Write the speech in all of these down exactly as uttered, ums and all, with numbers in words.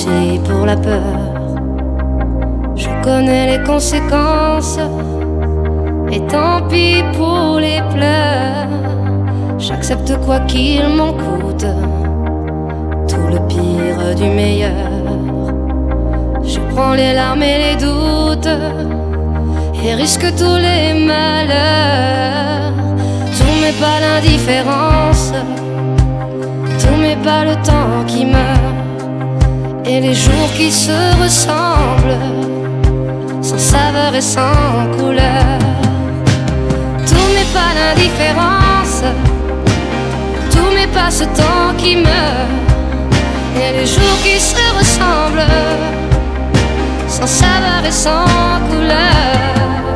pris pour la peur. Je connais les conséquences, et tant pis pour les pleurs. J'accepte quoi qu'il m'en coûte, tout le pire du meilleur. Je prends les larmes et les doutes, et risque tous les malheurs. Tout m'est pas l'indifférence, tout m'est pas le temps qui meurt, et les jours qui se ressemblent, sans saveur et sans couleur. Tout m'est pas l'indifférence, tout m'est pas ce temps qui meurt, et les jours qui se ressemblent, sans saveur et sans couleur.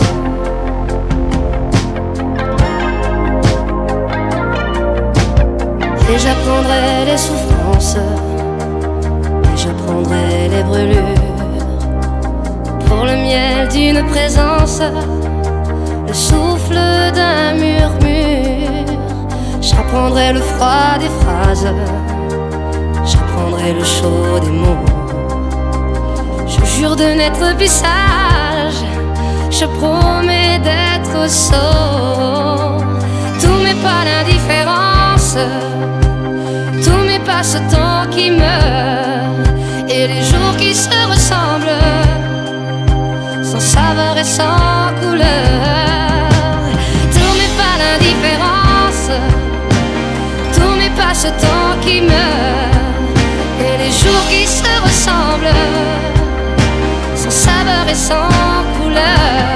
Et j'apprendrai les souffrances, et j'apprendrai les brûlures, pour le miel d'une présence, le souffle d'un murmure. J'apprendrai le froid des phrases, j'apprendrai le chaud des mots. Je jure de n'être plus sage, je promets d'être sot. Tout m'est pas l'indifférence, tout m'est pas ce temps qui meurt, et les jours qui se ressemblent, sans saveur et sans couleur. Tout m'est pas l'indifférence, tout m'est pas ce temps qui meurt, et les jours qui se ressemblent, sans saveur et sans couleur.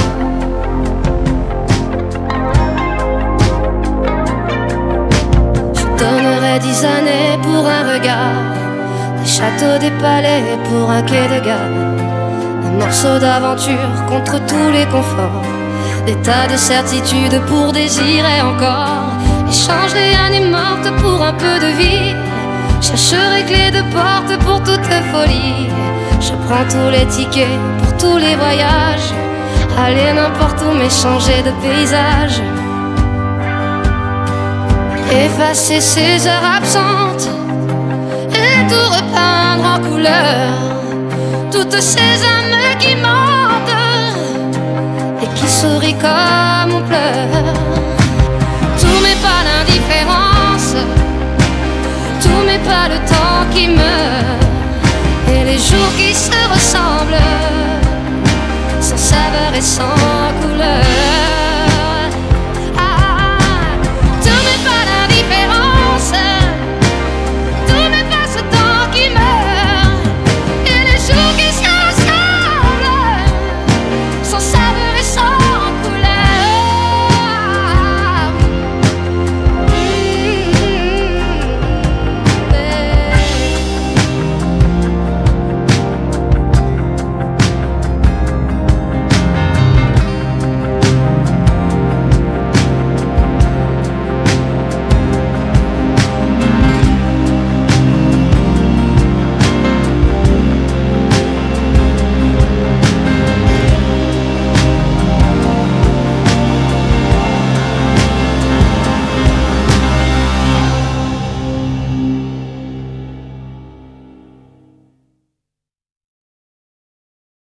Je donnerais dix années pour un regard, des châteaux, des palais pour un quai de gare, un morceau d'aventure contre tous les conforts, des tas de certitudes pour désirer encore. Échangerai âme morte pour un peu de vie, chercherai clés de porte pour toute folie. Je prends tous les tickets pour tous les voyages, aller n'importe où mais changer de paysage. Effacer ces heures absentes et tout repeindre en couleur, toutes ces âmes qui mentent et qui sourient comme on pleure. Tout m'est pas l'indifférence, tout m'est pas le temps qui meurt, et les jours qui se ressemblent, sans saveur et sans couleur.